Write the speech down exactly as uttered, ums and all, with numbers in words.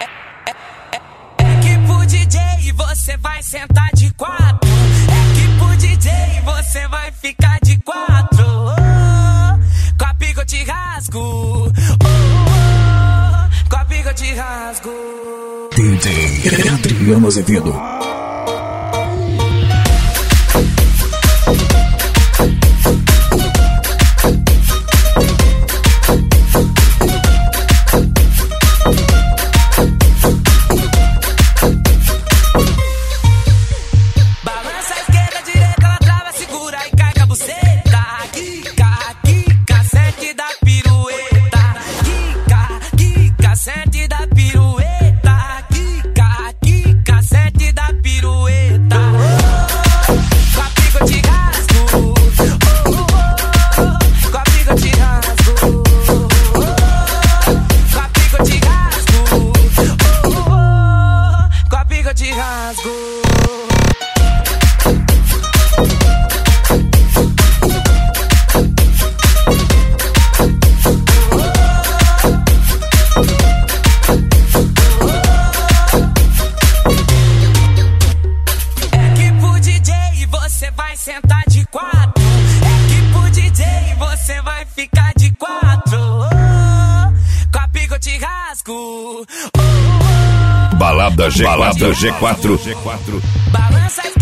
É que pro D J você vai sentar de quatro. É que pro D J você vai ficar de quatro. Oh, com a pica eu te rasgo. Oh, oh, com a pica eu te rasgo. D J Adriano Azevedo. Sentar de quatro, é que pro D J você vai ficar de quatro. Oh, com a pica eu te rasgo. Oh, oh, Balada G quatro, G quatro. Balança